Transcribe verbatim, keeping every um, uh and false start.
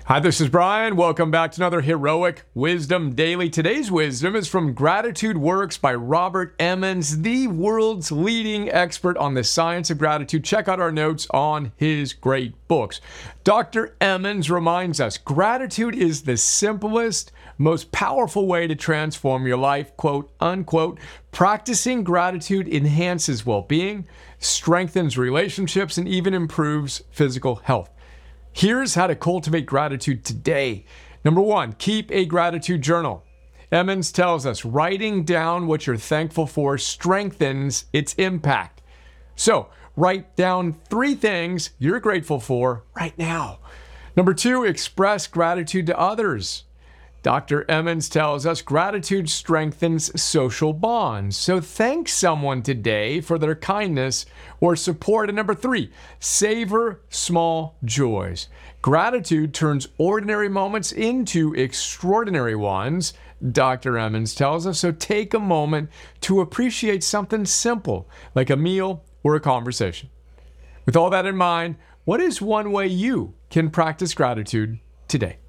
Hi, this is Brian. Welcome back to another Heroic Wisdom Daily. Today's wisdom is from Gratitude Works by Robert Emmons, the world's leading expert on the science of gratitude. Check out our notes on his great books. Doctor Emmons reminds us gratitude is the simplest, most powerful way to transform your life, quote unquote. Practicing gratitude enhances well-being, strengthens relationships, and even improves physical health. Here's how to cultivate gratitude today. Number one, keep a gratitude journal. Emmons tells us writing down what you're thankful for strengthens its impact. So, write down three things you're grateful for right now. Number two, express gratitude to others. Doctor Emmons tells us gratitude strengthens social bonds. So thank someone today for their kindness or support. And number three, savor small joys. Gratitude turns ordinary moments into extraordinary ones, Doctor Emmons tells us. So take a moment to appreciate something simple, like a meal or a conversation. With all that in mind, what is one way you can practice gratitude today?